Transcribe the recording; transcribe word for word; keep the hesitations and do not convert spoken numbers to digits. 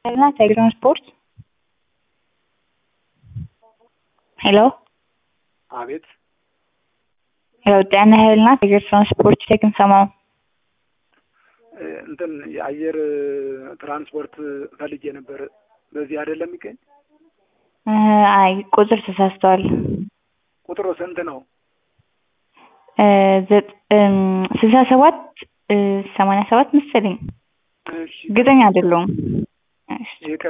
ሄልና ትራንስፖርት ሄሎ አቤት ሄሎ ጤና ሄልና ትራንስፖርት ቼክን ሰማው እንትን የአየር ትራንስፖርት ፈልጌ ነበር። በዚህ አይደለም የሚገኝ? አይ ቁጥር ተሳስተዋል። ቁጥሩ ስንት ነው? ስልሳ ሰባት ሰማንያ ሰባት መሰለኝ። እሺ ግጠኛ አይደለሁም። እሺ